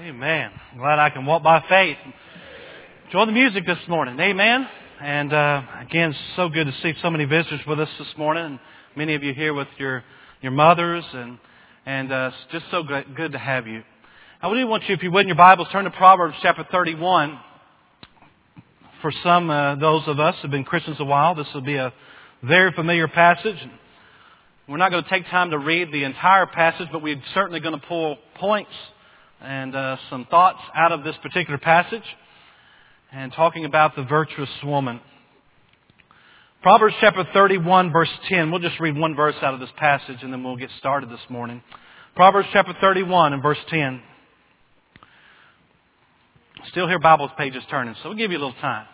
Amen. Glad I can walk by faith. Enjoy the music this morning. Amen. And again, it's so good to see so many visitors with us this morning. And many of you here with your mothers. And it's just so good to have you. I really want you, if you would in your Bibles, turn to Proverbs chapter 31. For some, those of us who have been Christians a while, this will be a very familiar passage. We're not going to take time to read the entire passage, but we're certainly going to pull points and some thoughts out of this particular passage and talking about the virtuous woman. Proverbs chapter 31 verse 10. We'll just read one verse out of this passage and then we'll get started this morning. Proverbs chapter 31 and verse 10. Still hear Bible pages turning, so we'll give you a little time.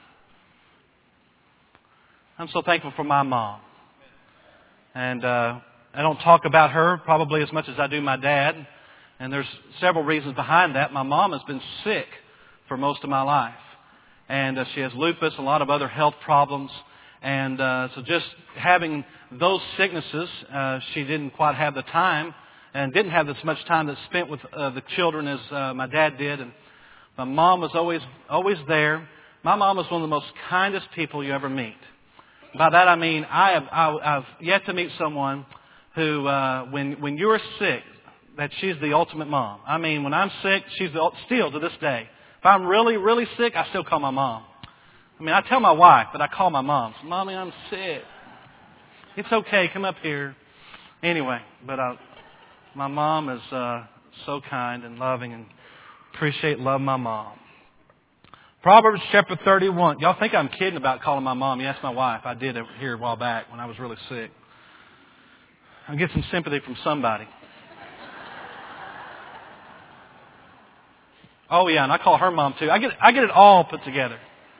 I'm so thankful for my mom. And I don't talk about her probably as much as I do my dad. And there's several reasons behind that. My mom has been sick for most of my life. And she has lupus, a lot of other health problems. And so just having those sicknesses, she didn't quite have the time and didn't have as much time to spend with the children as my dad did. And my mom was always there. My mom was one of the most kindest people you ever meet. By that I mean I've yet to meet someone who, when you're sick, that she's the ultimate mom. I mean, when I'm sick, she's still to this day. If I'm really, really sick, I still call my mom. I mean, I tell my wife, but I call my mom. Mommy, I'm sick. It's okay. Come up here. Anyway, but my mom is so kind and loving and love my mom. Proverbs chapter 31. Y'all think I'm kidding about calling my mom. You ask my wife. I did it here a while back when I was really sick. I'll get some sympathy from somebody. Oh yeah, and I call her mom too. I get it all put together.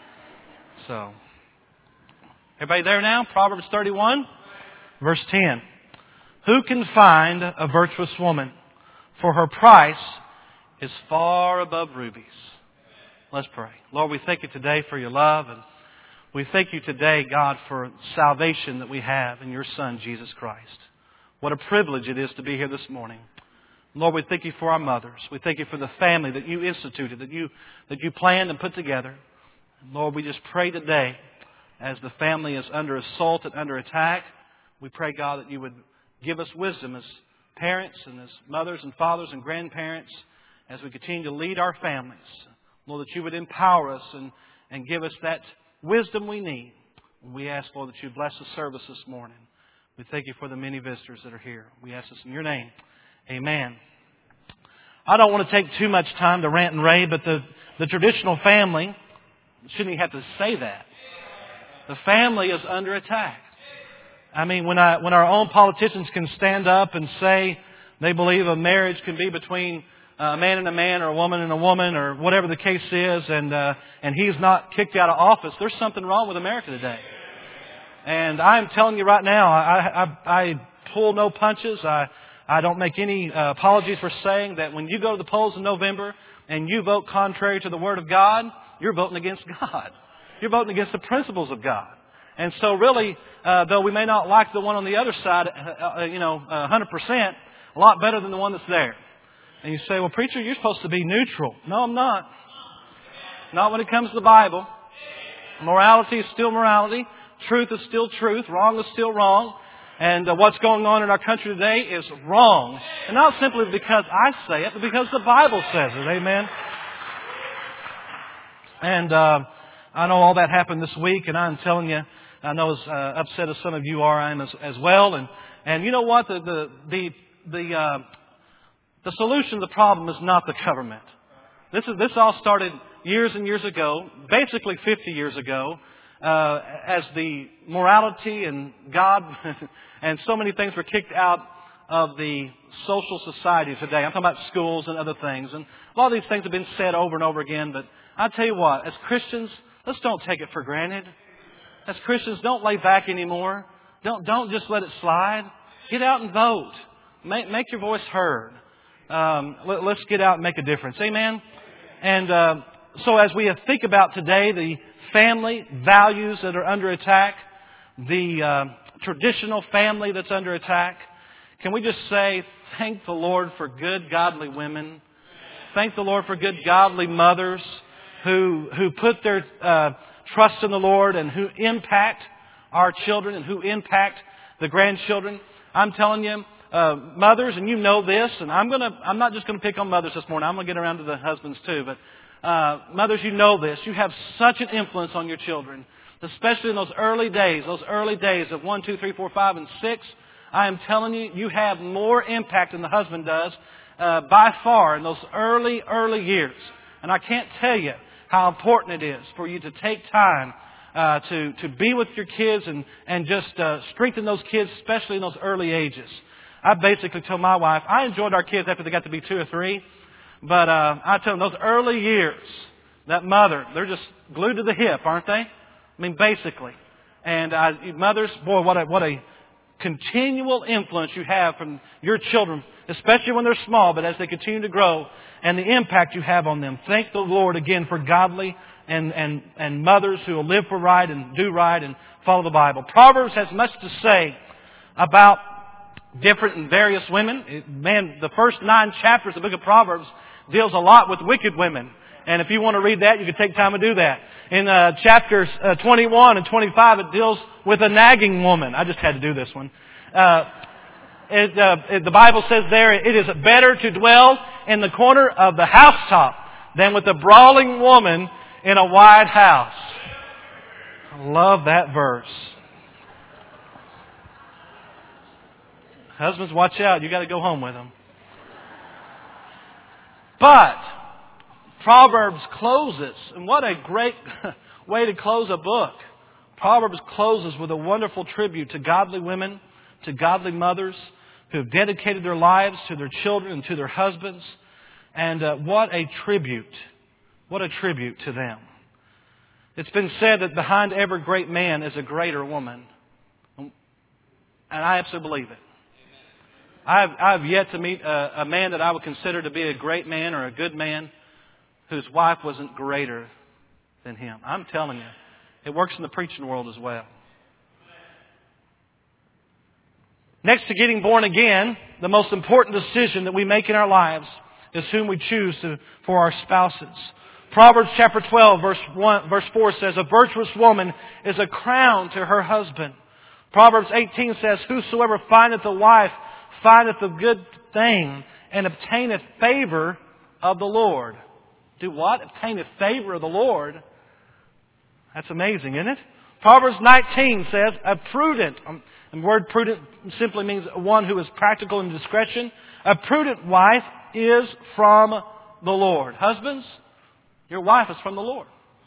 So, everybody there now? Proverbs 31, verse 10. Who can find a virtuous woman? For her price is far above rubies. Let's pray. Lord, we thank you today for your love, and we thank you today, God, for salvation that we have in your Son, Jesus Christ. What a privilege it is to be here this morning. Lord, we thank you for our mothers. We thank you for the family that you instituted, that you planned and put together. And Lord, we just pray today, as the family is under assault and under attack, we pray, God, that you would give us wisdom as parents and as mothers and fathers and grandparents as we continue to lead our families. Lord, that you would empower us and give us that wisdom we need. And we ask, Lord, that you bless the service this morning. We thank you for the many visitors that are here. We ask this in your name. Amen. I don't want to take too much time to rant and rave, but the traditional family, shouldn't even have to say that. The family is under attack. I mean, when our own politicians can stand up and say they believe a marriage can be between a man and a man or a woman and a woman or whatever the case is, and he's not kicked out of office, there's something wrong with America today. And I'm telling you right now, I pull no punches. I don't make any apologies for saying that when you go to the polls in November and you vote contrary to the Word of God, you're voting against God. You're voting against the principles of God. And so really, though we may not like the one on the other side, 100%, a lot better than the one that's there. And you say, well, preacher, you're supposed to be neutral. No, I'm not. Not when it comes to the Bible. Morality is still morality. Truth is still truth. Wrong is still wrong. And what's going on in our country today is wrong. And not simply because I say it, but because the Bible says it. Amen. And I know all that happened this week, and I'm telling you, I know as upset as some of you are, I am as well. And you know what? The solution to the problem is not the government. This all started years and years ago, basically 50 years ago, as the morality and God and so many things were kicked out of the social society today. I'm talking about schools and other things. And a lot of these things have been said over and over again. But I tell you what, as Christians, let's don't take it for granted. As Christians, don't lay back anymore. Don't just let it slide. Get out and vote. Make your voice heard. Let's get out and make a difference. Amen? And so as we think about today, the family values that are under attack, the traditional family that's under attack, can we just say, thank the Lord for good, godly women thank the Lord for good, godly mothers who put their trust in the Lord and who impact our children and who impact the grandchildren. I'm telling you, mothers, and you know this, and I'm not just going to pick on mothers this morning. I'm going to get around to the husbands too. But mothers, you know this. You have such an influence on your children, especially in those early days of 1, 2, 3, 4, 5, and 6. I am telling you, you have more impact than the husband does by far in those early years. And I can't tell you how important it is for you to take time to be with your kids and just strengthen those kids, especially in those early ages. I basically told my wife, I enjoyed our kids after they got to be 2 or 3, but I tell them those early years, that mother, they're just glued to the hip, aren't they? I mean, basically. And mothers, boy, what a continual influence you have from your children, especially when they're small, but as they continue to grow, and the impact you have on them. Thank the Lord again for godly and mothers who will live for right and do right and follow the Bible. Proverbs has much to say about different and various women. Man, the first 9 chapters of the book of Proverbs deals a lot with wicked women. And if you want to read that, you can take time to do that. In chapters 21 and 25, it deals with a nagging woman. I just had to do this one. The Bible says there, it is better to dwell in the corner of the housetop than with a brawling woman in a wide house. I love that verse. Husbands, watch out. You got to go home with them. But Proverbs closes, and what a great way to close a book. Proverbs closes with a wonderful tribute to godly women, to godly mothers who have dedicated their lives to their children and to their husbands. And what a tribute to them. It's been said that behind every great man is a greater woman. And I absolutely believe it. I've yet to meet a man that I would consider to be a great man or a good man whose wife wasn't greater than him. I'm telling you, it works in the preaching world as well. Next to getting born again, the most important decision that we make in our lives is whom we choose for our spouses. Proverbs chapter 12, verse 4 says, a virtuous woman is a crown to her husband. Proverbs 18 says, whosoever findeth a wife findeth a good thing and obtaineth favor of the Lord. Do what? Obtaineth favor of the Lord. That's amazing, isn't it? Proverbs 19 says, a prudent, the word prudent simply means one who is practical in discretion. A prudent wife is from the Lord. Husbands, your wife is from the Lord.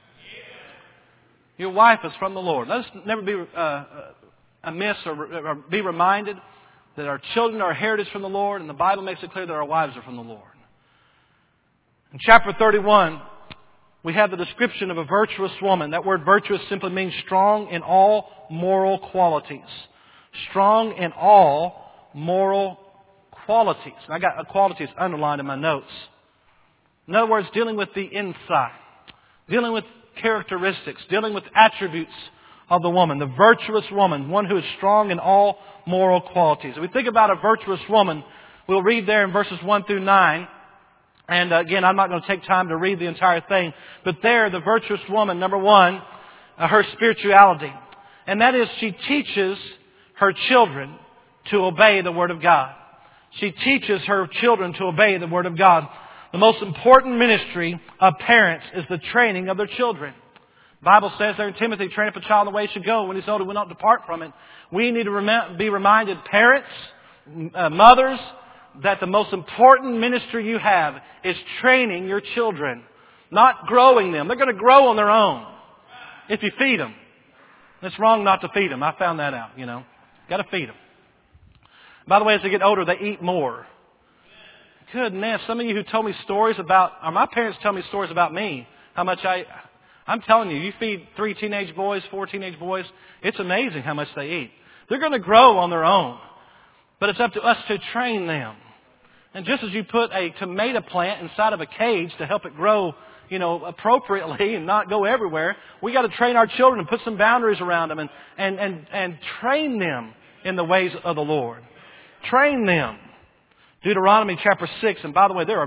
Your wife is from the Lord. Let us never be amiss or be reminded that our children are heritage from the Lord, and the Bible makes it clear that our wives are from the Lord. In chapter 31, we have the description of a virtuous woman. That word virtuous simply means strong in all moral qualities. Strong in all moral qualities. And I got qualities underlined in my notes. In other words, dealing with the inside. Dealing with characteristics. Dealing with attributes of the woman. The virtuous woman. One who is strong in all moral qualities. If we think about a virtuous woman, we'll read there in verses 1 through 9. And again, I'm not going to take time to read the entire thing. But there, the virtuous woman, number one, her spirituality. And that is, she teaches her children to obey the Word of God. She teaches her children to obey the Word of God. The most important ministry of parents is the training of their children. The Bible says there in Timothy, train up a child in the way he should go. When he's old, he will not depart from it. We need to be reminded, parents, mothers, that the most important ministry you have is training your children, not growing them. They're going to grow on their own if you feed them. It's wrong not to feed them. I found that out, Got to feed them. By the way, as they get older, they eat more. Goodness, some of you who told me stories about, or my parents tell me stories about me, how much I'm telling you, you feed 3 teenage boys, 4 teenage boys, it's amazing how much they eat. They're going to grow on their own. But it's up to us to train them. And just as you put a tomato plant inside of a cage to help it grow, appropriately and not go everywhere, we got to train our children and put some boundaries around them and train them in the ways of the Lord. Train them. Deuteronomy chapter 6, and by the way, there are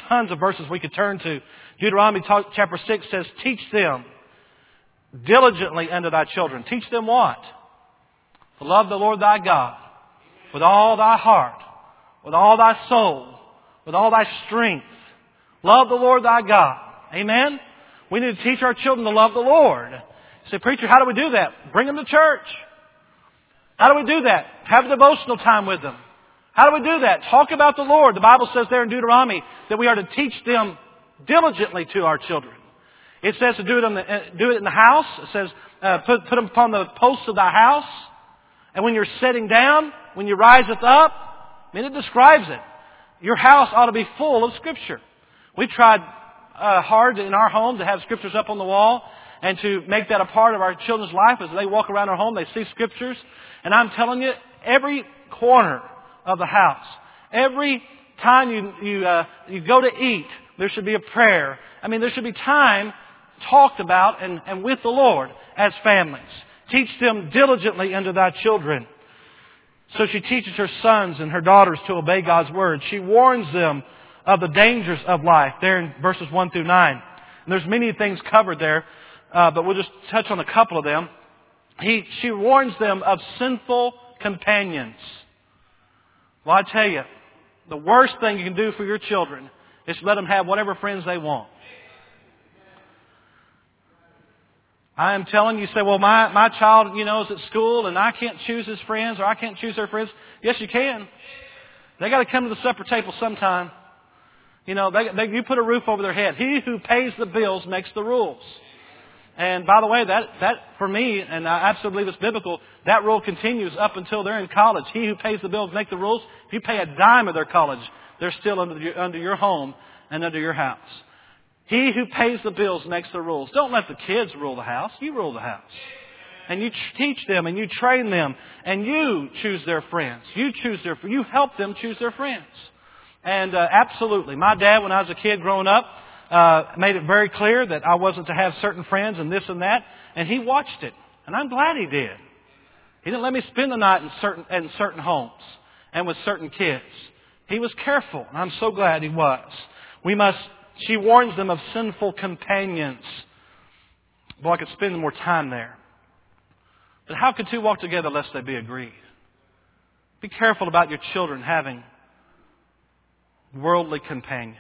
tons of verses we could turn to. Deuteronomy chapter 6 says, teach them diligently unto thy children. Teach them what? To love the Lord thy God with all thy heart, with all thy soul, with all thy strength. Love the Lord thy God. Amen? We need to teach our children to love the Lord. You say, preacher, how do we do that? Bring them to church. How do we do that? Have a devotional time with them. How do we do that? Talk about the Lord. The Bible says there in Deuteronomy that we are to teach them diligently to our children. It says to do it in the house. It says put them upon the posts of thy house. And when you're sitting down, when you riseth up, I mean, it describes it. Your house ought to be full of Scripture. We tried hard in our home to have Scriptures up on the wall and to make that a part of our children's life. As they walk around our home, they see Scriptures. And I'm telling you, every corner of the house, every time you go to eat, there should be a prayer. I mean, there should be time talked about and with the Lord as families. Teach them diligently unto thy children. So she teaches her sons and her daughters to obey God's word. She warns them of the dangers of life, there in verses 1 through 9. And there's many things covered there, but we'll just touch on a couple of them. She warns them of sinful companions. Well, I tell you, the worst thing you can do for your children is to let them have whatever friends they want. I am telling you, say, well, my child, is at school and I can't choose his friends or I can't choose their friends. Yes, you can. They got to come to the supper table sometime. You put a roof over their head. He who pays the bills makes the rules. And by the way, that for me, and I absolutely believe it's biblical, that rule continues up until they're in college. He who pays the bills makes the rules. If you pay a dime of their college, they're still under your home and under your house. He who pays the bills makes the rules. Don't let the kids rule the house. You rule the house. And you teach them and you train them and you choose their friends. You help them choose their friends. And absolutely, my dad, when I was a kid growing up, made it very clear that I wasn't to have certain friends and this and that. And he watched it. And I'm glad he did. He didn't let me spend the night in certain homes and with certain kids. He was careful. And I'm so glad he was. She warns them of sinful companions. Boy, I could spend more time there. But how could two walk together lest they be agreed? Be careful about your children having worldly companions.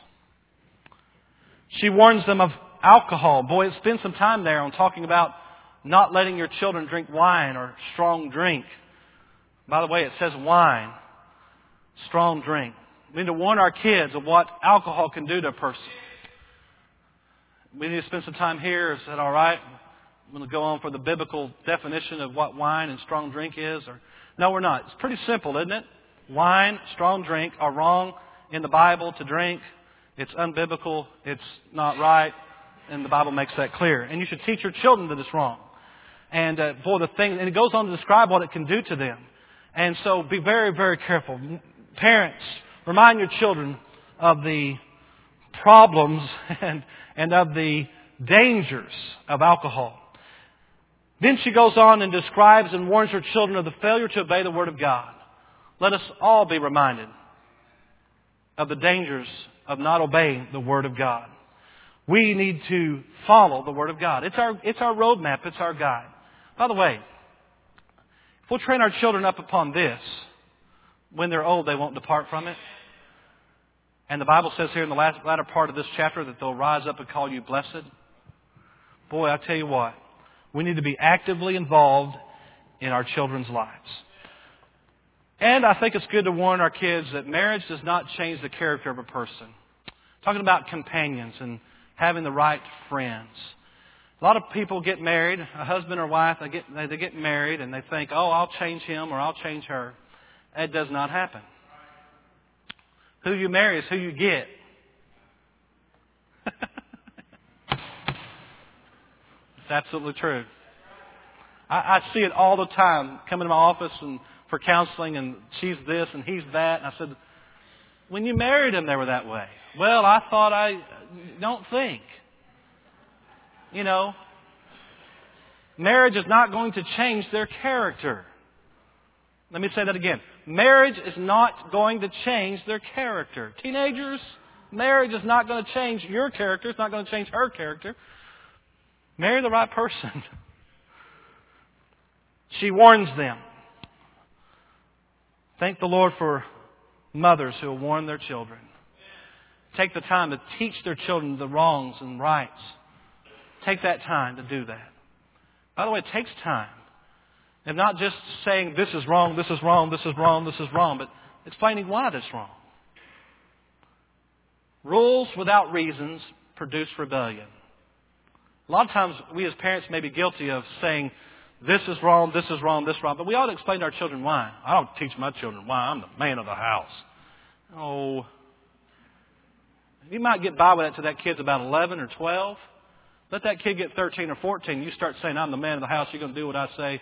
She warns them of alcohol. Boy, spend some time there on talking about not letting your children drink wine or strong drink. By the way, it says wine, strong drink. We need to warn our kids of what alcohol can do to a person. We need to spend some time here. Is that all right? I'm going to go on for the biblical definition of what wine and strong drink is. No, we're not. It's pretty simple, isn't it? Wine, strong drink are wrong in the Bible to drink. It's unbiblical. It's not right. And the Bible makes that clear. And you should teach your children that it's wrong. And and it goes on to describe what it can do to them. And so be very, very careful. Parents, remind your children of the problems and of the dangers of alcohol. Then she goes on and describes and warns her children of the failure to obey the Word of God. Let us all be reminded of the dangers of not obeying the Word of God. We need to follow the Word of God. It's our roadmap. It's our guide. By the way, if we'll train our children up upon this, when they're old, they won't depart from it. And the Bible says here in the latter part of this chapter that they'll rise up and call you blessed. Boy, I tell you what, we need to be actively involved in our children's lives. And I think it's good to warn our kids that marriage does not change the character of a person. Talking about companions and having the right friends. A lot of people get married, a husband or wife, they get married and they think, oh, I'll change him or I'll change her. That does not happen. Who you marry is who you get. It's absolutely true. I see it all the time. Come into my office and for counseling, and she's this and he's that. And I said, when you married him, they were that way. Well, I thought don't think. Marriage is not going to change their character. Let me say that again. Marriage is not going to change their character. Teenagers, Marriage is not going to change your character. It's not going to change her character. Marry the right person. She warns them. Thank the Lord for mothers who will warn their children. Take the time to teach their children the wrongs and rights. Take that time to do that. By the way, it takes time. And not just saying this is wrong, this is wrong, this is wrong, this is wrong, but explaining why that's wrong. Rules without reasons produce rebellion. A lot of times we as parents may be guilty of saying this is wrong, this is wrong, this is wrong, but we ought to explain to our children why. I don't teach my children why. I'm the man of the house. Oh, you might get by with that till that kid's about 11 or 12. Let that kid get 13 or 14. You start saying, I'm the man of the house. You're going to do what I say.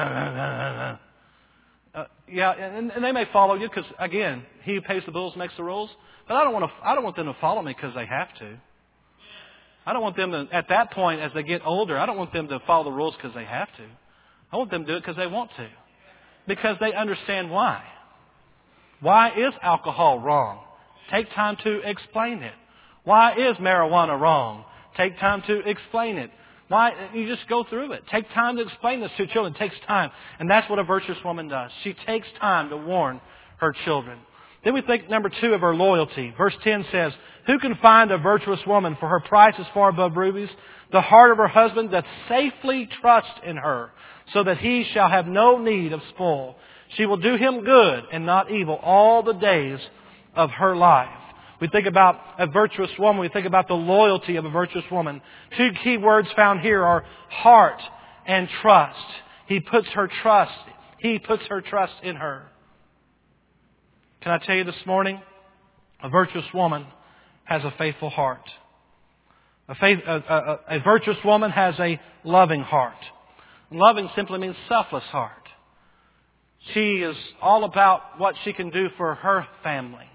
And they may follow you because, again, he who pays the bills makes the rules. But I don't want them to follow me because they have to. I don't want them to, at that point, as they get older, I don't want them to follow the rules because they have to. I want them to do it because they want to. Because they understand why. Why is alcohol wrong? Take time to explain it. Why is marijuana wrong? Take time to explain it. Why? You just go through it. Take time to explain this to children. It takes time. And that's what a virtuous woman does. She takes time to warn her children. Then we think, number 2, of her loyalty. Verse 10 says, who can find a virtuous woman? For her price is far above rubies. The heart of her husband doth safely trust in her, so that he shall have no need of spoil. She will do him good and not evil all the days of her life. We think about a virtuous woman. We think about the loyalty of a virtuous woman. 2 key words found here are heart and trust. He puts her trust in her. Can I tell you this morning? A virtuous woman has a faithful heart. A virtuous woman has a loving heart. Loving simply means selfless heart. She is all about what she can do for her family.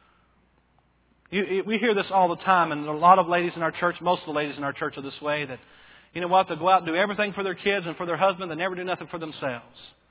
We hear this all the time, and a lot of ladies in our church, most of the ladies in our church are this way, that, you know what, they'll go out and do everything for their kids and for their husband, they never do nothing for themselves.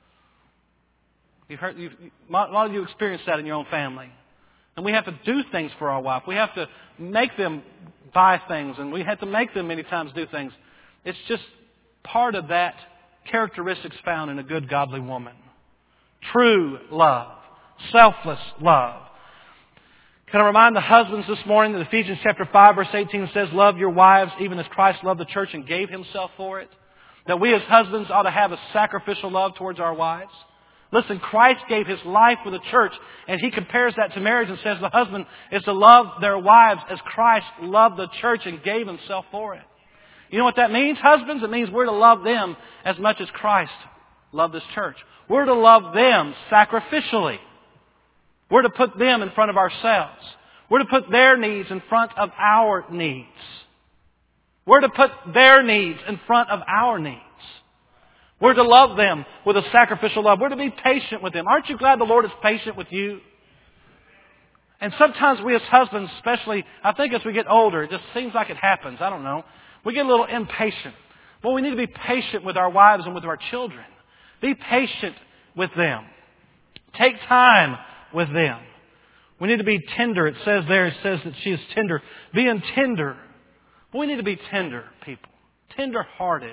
A lot of you experience that in your own family. And we have to do things for our wife. We have to make them buy things, and we have to make them many times do things. It's just part of that characteristics found in a good, godly woman. True love. Selfless love. Can I remind the husbands this morning that Ephesians chapter 5 verse 18 says, love your wives even as Christ loved the church and gave himself for it? That we as husbands ought to have a sacrificial love towards our wives. Listen, Christ gave his life for the church, and he compares that to marriage and says the husband is to love their wives as Christ loved the church and gave himself for it. You know what that means, husbands? It means we're to love them as much as Christ loved this church. We're to love them sacrificially. We're to put them in front of ourselves. We're to put their needs in front of our needs. We're to put their needs in front of our needs. We're to love them with a sacrificial love. We're to be patient with them. Aren't you glad the Lord is patient with you? And sometimes we as husbands, especially, I think as we get older, it just seems like it happens. I don't know. We get a little impatient. Well, we need to be patient with our wives and with our children. Be patient with them. Take time with them. We need to be tender. It says that she is tender. Being tender. But we need to be tender people. Tender-hearted.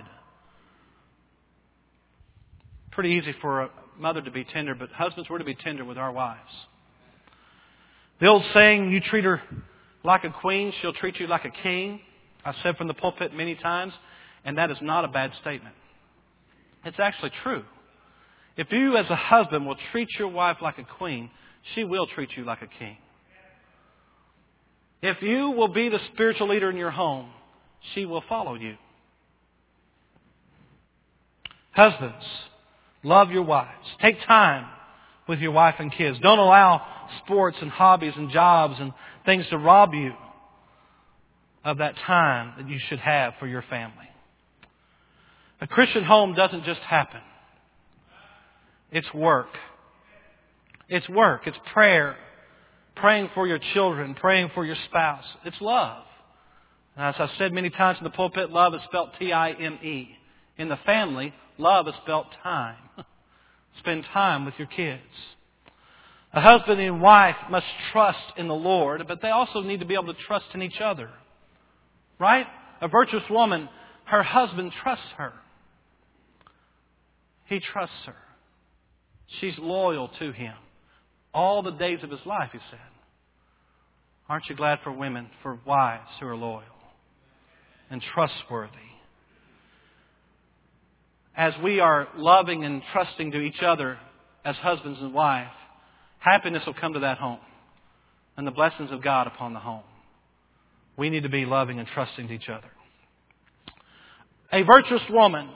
Pretty easy for a mother to be tender, but husbands, we're to be tender with our wives. The old saying, you treat her like a queen, she'll treat you like a king. I've said from the pulpit many times, and that is not a bad statement. It's actually true. If you as a husband will treat your wife like a queen, she will treat you like a king. If you will be the spiritual leader in your home, she will follow you. Husbands, love your wives. Take time with your wife and kids. Don't allow sports and hobbies and jobs and things to rob you of that time that you should have for your family. A Christian home doesn't just happen. It's work. It's work. It's prayer. Praying for your children. Praying for your spouse. It's love. And as I've said many times in the pulpit, love is spelled T-I-M-E. In the family, love is spelled time. Spend time with your kids. A husband and wife must trust in the Lord, but they also need to be able to trust in each other. Right? A virtuous woman, her husband trusts her. He trusts her. She's loyal to him. All the days of his life, he said. Aren't you glad for women, for wives who are loyal and trustworthy? As we are loving and trusting to each other as husbands and wives, happiness will come to that home and the blessings of God upon the home. We need to be loving and trusting to each other. A virtuous woman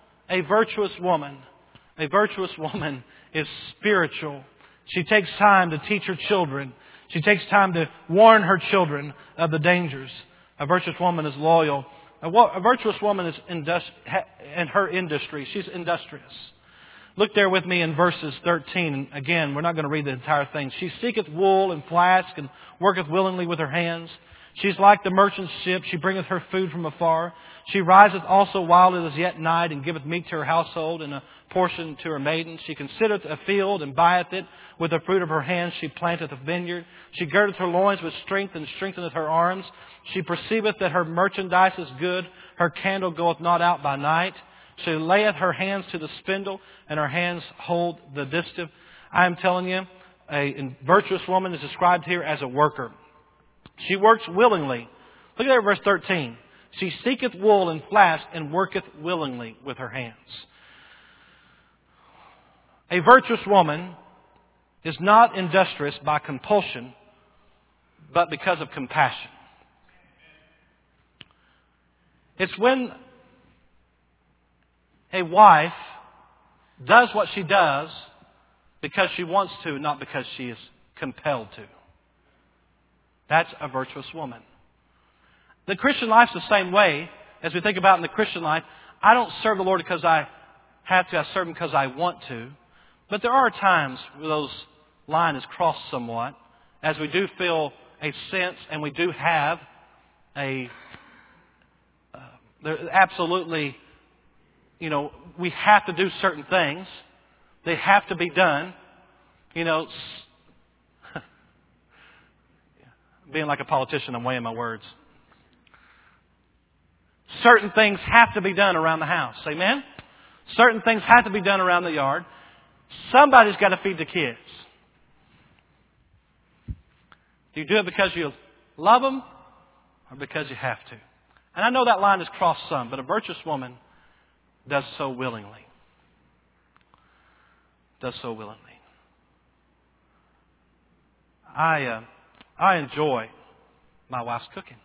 is spiritual. She takes time to teach her children. She takes time to warn her children of the dangers. A virtuous woman is loyal. A virtuous woman is in her industry. She's industrious. Look there with me in verses 13. And again, we're not going to read the entire thing. She seeketh wool and flask and worketh willingly with her hands. She's like the merchant ship. She bringeth her food from afar. She riseth also while it is yet night, and giveth meat to her household, and a portion to her maidens. She considereth a field, and buyeth it. With the fruit of her hands she planteth a vineyard. She girdeth her loins with strength, and strengtheneth her arms. She perceiveth that her merchandise is good. Her candle goeth not out by night. She layeth her hands to the spindle, and her hands hold the distaff. I am telling you, a virtuous woman is described here as a worker. She works willingly. Look at verse 13. She seeketh wool and flask and worketh willingly with her hands. A virtuous woman is not industrious by compulsion, but because of compassion. It's when a wife does what she does because she wants to, not because she is compelled to. That's a virtuous woman. The Christian life's the same way. As we think about in the Christian life, I don't serve the Lord because I have to. I serve Him because I want to. But there are times where those line is crossed somewhat, as we do feel a sense and we do have absolutely, we have to do certain things. They have to be done. Being like a politician, I'm weighing my words. Certain things have to be done around the house. Amen? Certain things have to be done around the yard. Somebody's got to feed the kids. Do you do it because you love them or because you have to? And I know that line is crossed some, but a virtuous woman does so willingly. Does so willingly. I enjoy my wife's cooking.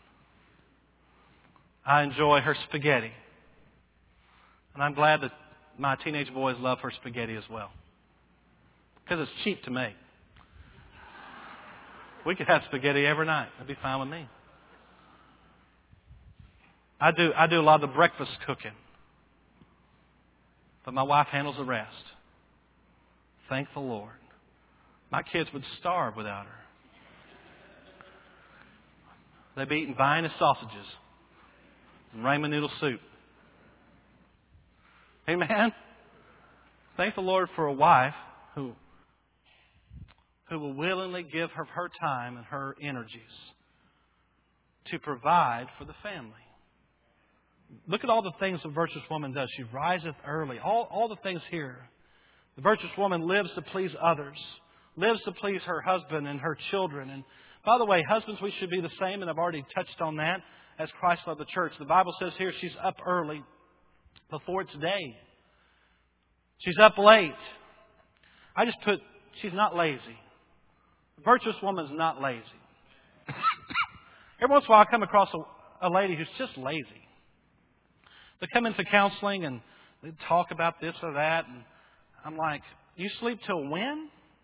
I enjoy her spaghetti. And I'm glad that my teenage boys love her spaghetti as well. Because it's cheap to make. We could have spaghetti every night. That'd be fine with me. I do a lot of the breakfast cooking. But my wife handles the rest. Thank the Lord. My kids would starve without her. They'd be eating Vienna sausages and ramen noodle soup. Amen? Thank the Lord for a wife who will willingly give her time and her energies to provide for the family. Look at all the things the virtuous woman does. She riseth early. All the things here. The virtuous woman lives to please others. Lives to please her husband and her children. And by the way, husbands, we should be the same, and I've already touched on that, as Christ loved the church. The Bible says here she's up early before it's day. She's up late. I just put, she's not lazy. A virtuous woman's not lazy. Every once in a while I come across a lady who's just lazy. They come into counseling and they talk about this or that, and I'm like, you sleep till when?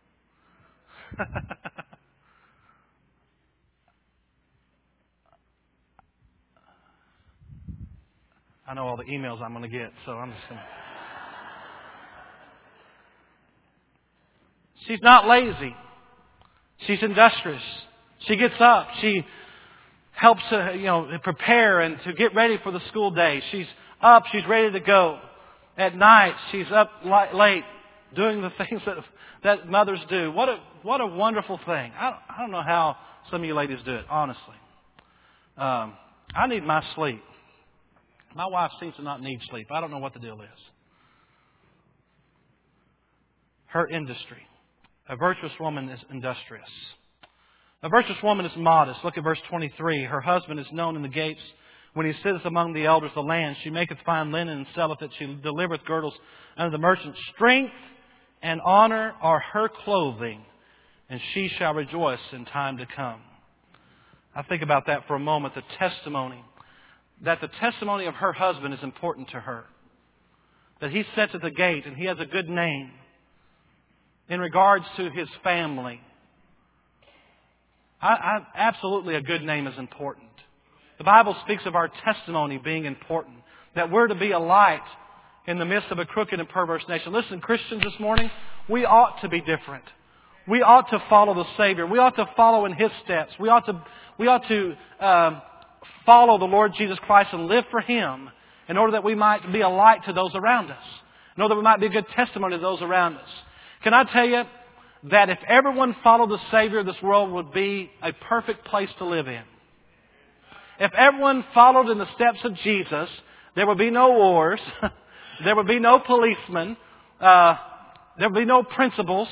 I know all the emails I'm going to get, so I'm just going to... She's not lazy. She's industrious. She gets up. She helps prepare and to get ready for the school day. She's up. She's ready to go. At night, she's up late doing the things that mothers do. What a wonderful thing. I don't know how some of you ladies do it, honestly. I need my sleep. My wife seems to not need sleep. I don't know what the deal is. Her industry. A virtuous woman is industrious. A virtuous woman is modest. Look at verse 23. Her husband is known in the gates. When he sitteth among the elders of the land, she maketh fine linen and selleth it. She delivereth girdles unto the merchants. Strength and honor are her clothing, and she shall rejoice in time to come. I think about that for a moment, the testimony. That the testimony of her husband is important to her. That he sits at the gate and he has a good name in regards to his family. Absolutely a good name is important. The Bible speaks of our testimony being important. That we're to be a light in the midst of a crooked and perverse nation. Listen, Christians this morning, we ought to be different. We ought to follow the Savior. We ought to follow in His steps. We ought to follow the Lord Jesus Christ and live for Him in order that we might be a light to those around us. In order that we might be a good testimony to those around us. Can I tell you that if everyone followed the Savior, this world would be a perfect place to live in. If everyone followed in the steps of Jesus, there would be no wars. There would be no policemen. There would be no principals.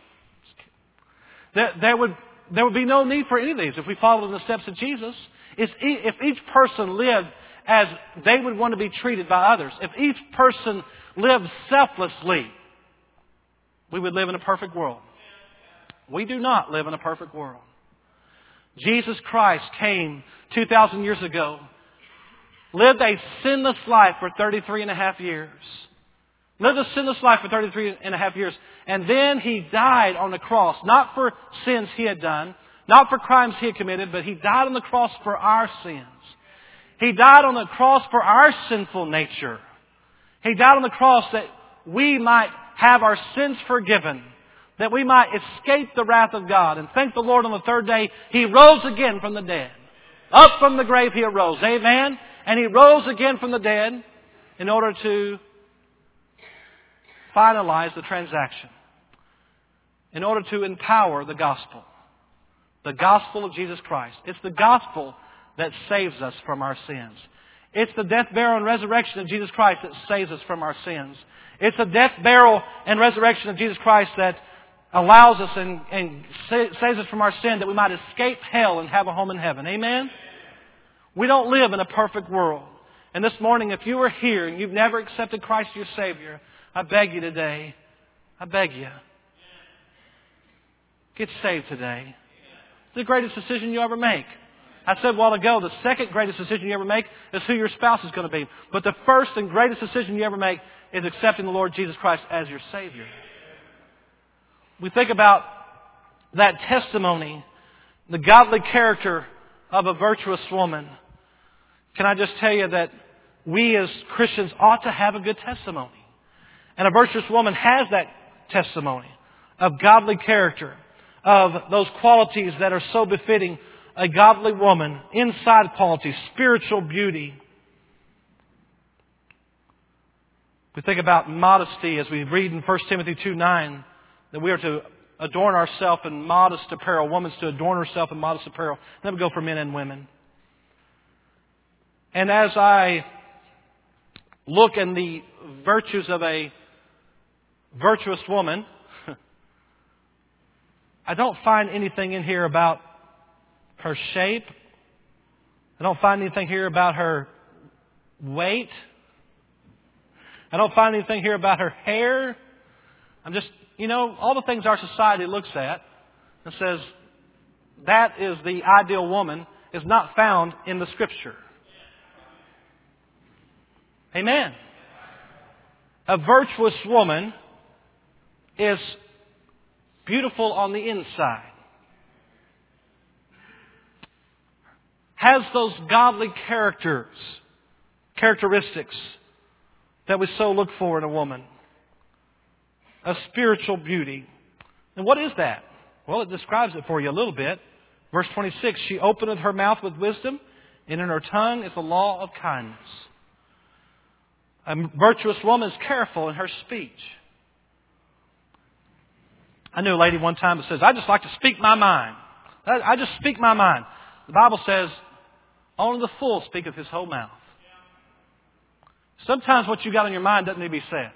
There would be no need for any of these if we followed in the steps of Jesus. If each person lived as they would want to be treated by others, if each person lived selflessly, we would live in a perfect world. We do not live in a perfect world. Jesus Christ came 2,000 years ago, lived a sinless life for 33 and a half years. Lived a sinless life for 33 and a half years. And then He died on the cross, not for sins He had done, not for crimes He had committed, but He died on the cross for our sins. He died on the cross for our sinful nature. He died on the cross that we might have our sins forgiven, that we might escape the wrath of God. And thank the Lord, on the third day, He rose again from the dead. Up from the grave He arose. Amen? And He rose again from the dead in order to finalize the transaction. In order to empower the gospel. The gospel of Jesus Christ. It's the gospel that saves us from our sins. It's the death, burial, and resurrection of Jesus Christ that saves us from our sins. It's the death, burial, and resurrection of Jesus Christ that allows us and saves us from our sin, that we might escape hell and have a home in heaven. Amen? We don't live in a perfect world. And this morning, if you are here and you've never accepted Christ as your Savior, I beg you today, I beg you, get saved today. It's the greatest decision you ever make. I said a while ago, the second greatest decision you ever make is who your spouse is going to be. But the first and greatest decision you ever make is accepting the Lord Jesus Christ as your Savior. We think about that testimony, the godly character of a virtuous woman. Can I just tell you that we as Christians ought to have a good testimony. And a virtuous woman has that testimony of godly character, of those qualities that are so befitting a godly woman, inside qualities, spiritual beauty. We think about modesty as we read in 1 Timothy 2:9 that we are to adorn ourselves in modest apparel. Woman's to adorn herself in modest apparel. That would go for men and women. And as I look in the virtues of a virtuous woman, I don't find anything in here about her shape. I don't find anything here about her weight. I don't find anything here about her hair. I'm just, all the things our society looks at and says that is the ideal woman is not found in the Scripture. Amen. A virtuous woman is beautiful on the inside. Has those godly characteristics that we so look for in a woman. A spiritual beauty. And what is that? Well, it describes it for you a little bit. Verse 26, she openeth her mouth with wisdom, and in her tongue is the law of kindness. A virtuous woman is careful in her speech. I knew a lady one time that says, I just like to speak my mind. I just speak my mind. The Bible says, only the fool speaketh his whole mouth. Sometimes what you got on your mind doesn't need to be said.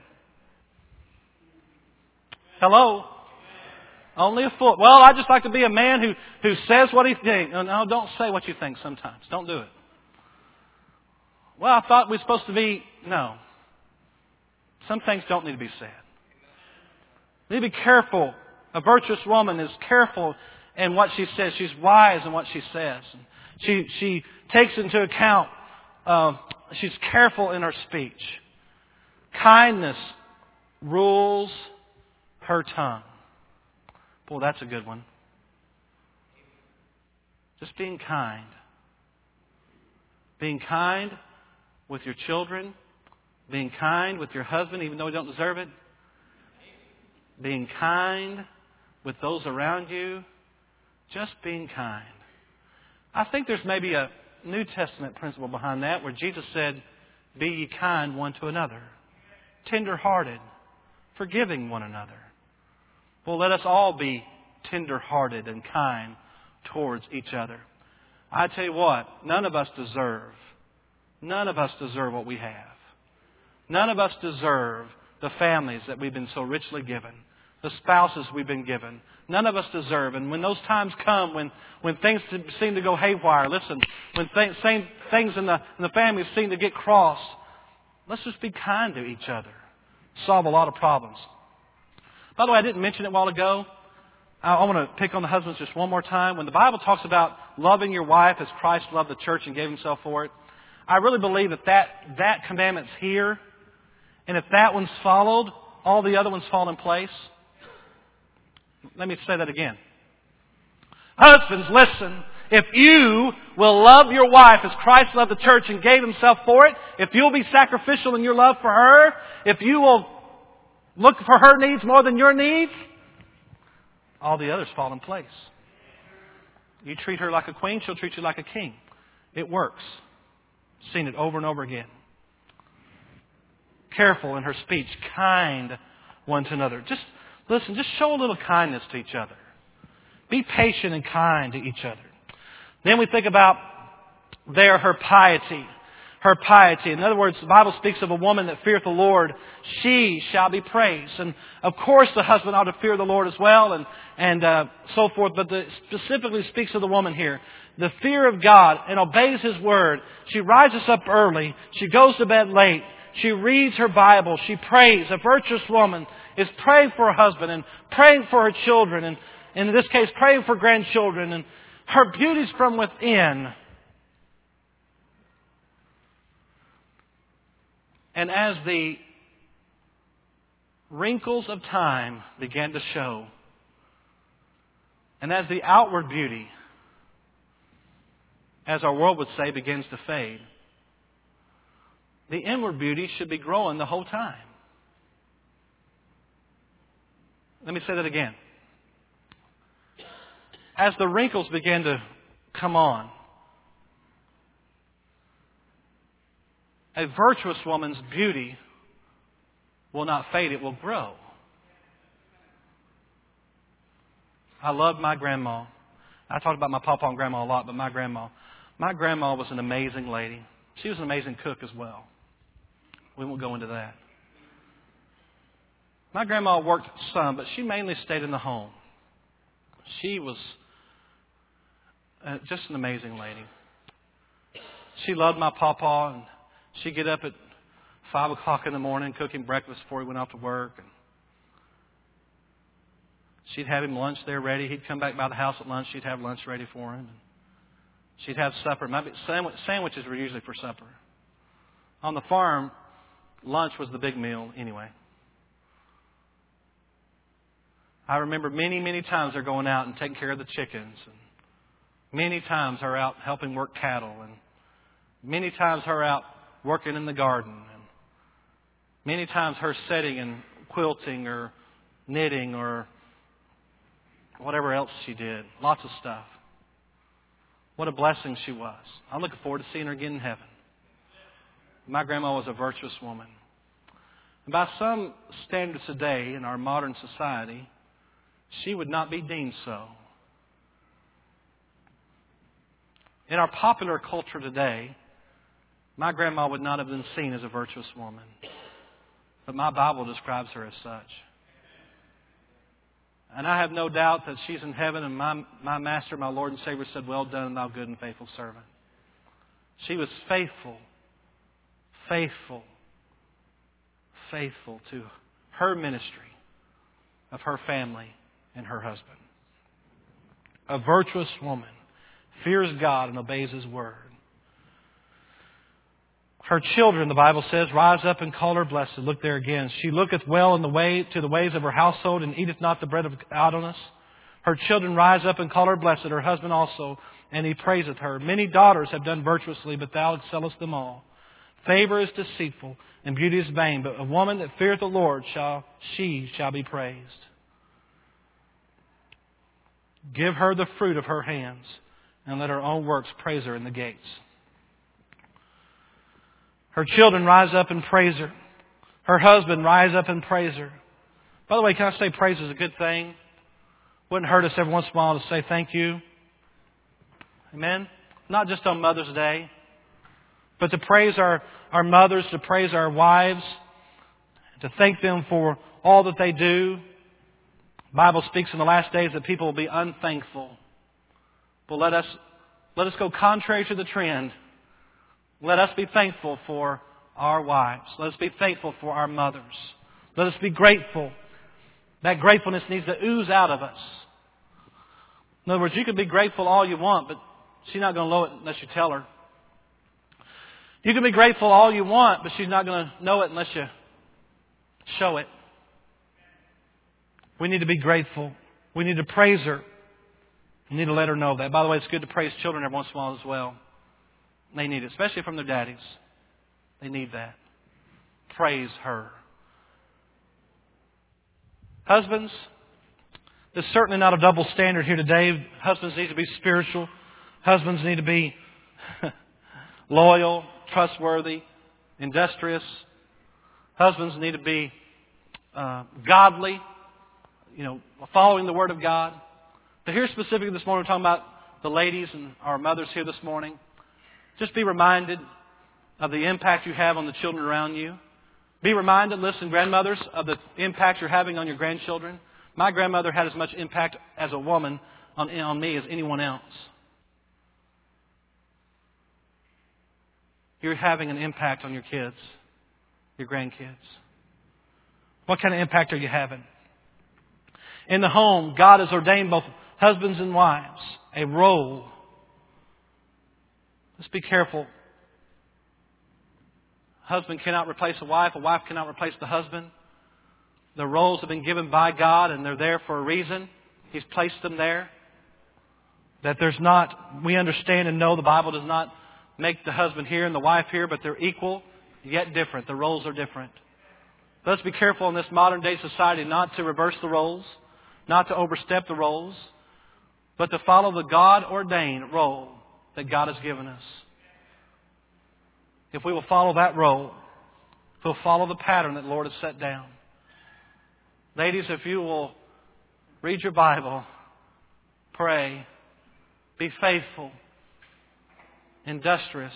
Hello? Only a fool. Well, I just like to be a man who says what he thinks. No, don't say what you think sometimes. Don't do it. Well, I thought we were supposed to be... No. Some things don't need to be said. You need to be careful. A virtuous woman is careful in what she says. She's wise in what she says. She takes into account, she's careful in her speech. Kindness rules her tongue. Boy, that's a good one. Just being kind. Being kind with your children. Being kind with your husband, even though you don't deserve it. Being kind with those around you. Just being kind. I think there's maybe a New Testament principle behind that where Jesus said, be ye kind one to another. Tender-hearted. Forgiving one another. Well, let us all be tender-hearted and kind towards each other. I tell you what, none of us deserve what we have. None of us deserve the families that we've been so richly given, the spouses we've been given. None of us deserve. And when those times come, when things seem to go haywire, listen, when things in the family seem to get crossed, let's just be kind to each other. Solve a lot of problems. By the way, I didn't mention it a while ago. I want to pick on the husbands just one more time. When the Bible talks about loving your wife as Christ loved the church and gave Himself for it, I really believe that commandment's here. And if that one's followed, all the other ones fall in place. Let me say that again. Husbands, listen. If you will love your wife as Christ loved the church and gave Himself for it, if you'll be sacrificial in your love for her, if you will look for her needs more than your needs, all the others fall in place. You treat her like a queen, she'll treat you like a king. It works. Seen it over and over again. Careful in her speech, kind one to another. Just listen, just show a little kindness to each other. Be patient and kind to each other. Then we think about her piety. Her piety. In other words, the Bible speaks of a woman that feareth the Lord. She shall be praised. And of course the husband ought to fear the Lord as well and so forth. But specifically speaks of the woman here. The fear of God and obeys His word. She rises up early. She goes to bed late. She reads her Bible. She prays. A virtuous woman is praying for her husband and praying for her children. And in this case, praying for grandchildren. And her beauty's from within. And as the wrinkles of time began to show, and as the outward beauty, as our world would say, begins to fade, the inward beauty should be growing the whole time. Let me say that again. As the wrinkles begin to come on, a virtuous woman's beauty will not fade, it will grow. I love my grandma. I talked about my papa and grandma a lot, but my grandma was an amazing lady. She was an amazing cook as well. We won't go into that. My grandma worked some, but she mainly stayed in the home. She was just an amazing lady. She loved my papa, and she'd get up at 5 o'clock in the morning cooking breakfast before he went off to work. And she'd have him lunch there ready. He'd come back by the house at lunch. She'd have lunch ready for him. And she'd have supper. Sandwiches were usually for supper. On the farm, lunch was the big meal anyway. I remember many, many times her going out and taking care of the chickens. And many times her out helping work cattle. And many times her out working in the garden. And many times her sitting and quilting or knitting or whatever else she did. Lots of stuff. What a blessing she was. I'm looking forward to seeing her again in heaven. My grandma was a virtuous woman. And by some standards today in our modern society, she would not be deemed so. In our popular culture today, my grandma would not have been seen as a virtuous woman. But my Bible describes her as such. And I have no doubt that she's in heaven and my Master, my Lord and Savior said, "Well done, thou good and faithful servant." She was faithful to her ministry of her family and her husband. A virtuous woman fears God and obeys His word. Her children, the Bible says, rise up and call her blessed. Look there again. She looketh well in the way to the ways of her household and eateth not the bread of idleness. Her children rise up and call her blessed, her husband also, and he praiseth her. Many daughters have done virtuously, but thou excellest them all. Favor is deceitful, and beauty is vain, but a woman that feareth the Lord shall be praised. Give her the fruit of her hands, and let her own works praise her in the gates. Her children rise up and praise her. Her husband rise up and praise her. By the way, can I say praise is a good thing? Wouldn't hurt us every once in a while to say thank you. Amen? Not just on Mother's Day, but to praise our mothers, to praise our wives, to thank them for all that they do. The Bible speaks in the last days that people will be unthankful. But let us go contrary to the trend. Let us be thankful for our wives. Let us be thankful for our mothers. Let us be grateful. That gratefulness needs to ooze out of us. In other words, you can be grateful all you want, but she's not going to know it unless you tell her. You can be grateful all you want, but she's not going to know it unless you show it. We need to be grateful. We need to praise her. We need to let her know that. By the way, it's good to praise children every once in a while as well. They need it, especially from their daddies. They need that. Praise her. Husbands, there's certainly not a double standard here today. Husbands need to be spiritual. Husbands need to be loyal, trustworthy, industrious. Husbands need to be godly, following the Word of God. But here specifically this morning, we're talking about the ladies and our mothers here this morning. Just be reminded of the impact you have on the children around you. Be reminded, listen, grandmothers, of the impact you're having on your grandchildren. My grandmother had as much impact as a woman on me as anyone else. You're having an impact on your kids, your grandkids. What kind of impact are you having? In the home, God has ordained both husbands and wives a role. Let's be careful. A husband cannot replace a wife cannot replace the husband. The roles have been given by God and they're there for a reason. He's placed them there. We understand and know the Bible does not make the husband here and the wife here, but they're equal, yet different. The roles are different. Let's be careful in this modern day society not to reverse the roles, not to overstep the roles, but to follow the God-ordained role that God has given us. If we will follow that role, if we'll follow the pattern that the Lord has set down. Ladies, if you will read your Bible, pray, be faithful, industrious,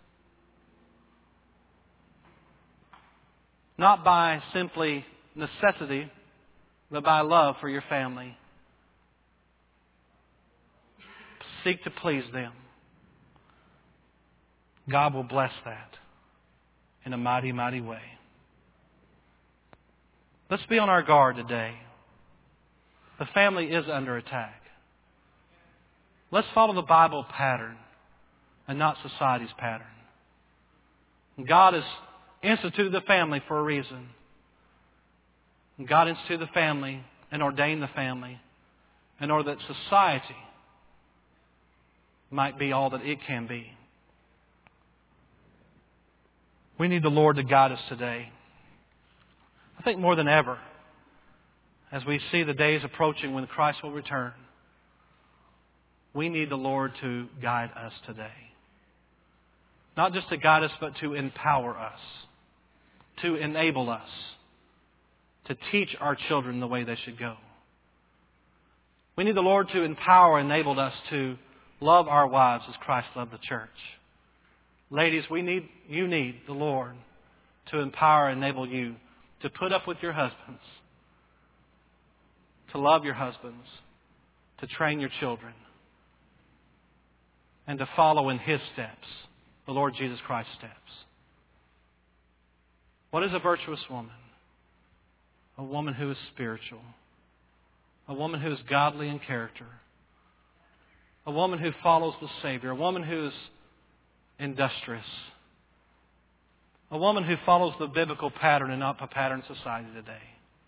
not by simply necessity, but by love for your family. Seek to please them. God will bless that in a mighty, mighty way. Let's be on our guard today. The family is under attack. Let's follow the Bible pattern and not society's pattern. God has instituted the family for a reason. God instituted the family and ordained the family in order that society might be all that it can be. We need the Lord to guide us today. I think more than ever, as we see the days approaching when Christ will return, we need the Lord to guide us today. Not just to guide us, but to empower us, to enable us, to teach our children the way they should go. We need the Lord to empower and enable us to love our wives as Christ loved the church. Ladies, you need the Lord to empower and enable you to put up with your husbands, to love your husbands, to train your children, and to follow in His steps, the Lord Jesus Christ's steps. What is a virtuous woman? A woman who is spiritual. A woman who is godly in character. A woman who follows the Savior. A woman who is industrious. A woman who follows the biblical pattern and not the pattern of society today.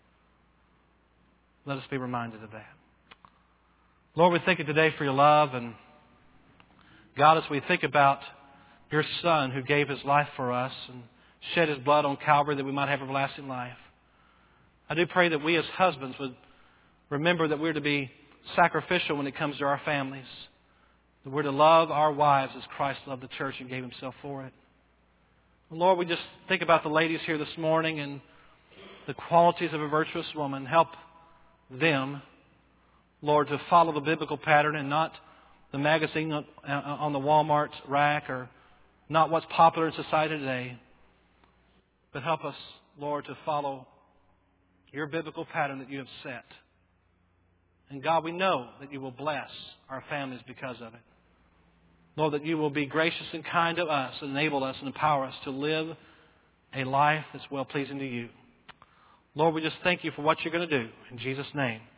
Let us be reminded of that. Lord, we thank you today for your love. And God, as we think about your Son who gave His life for us and shed His blood on Calvary that we might have everlasting life, I do pray that we as husbands would remember that we're to be sacrificial when it comes to our families. That we're to love our wives as Christ loved the church and gave Himself for it. Lord, we just think about the ladies here this morning and the qualities of a virtuous woman. Help them, Lord, to follow the biblical pattern and not the magazine on the Walmart rack or not what's popular in society today. But help us, Lord, to follow your biblical pattern that you have set. And God, we know that you will bless our families because of it. Lord, that you will be gracious and kind to us, enable us and empower us to live a life that's well-pleasing to you. Lord, we just thank you for what you're going to do. In Jesus' name.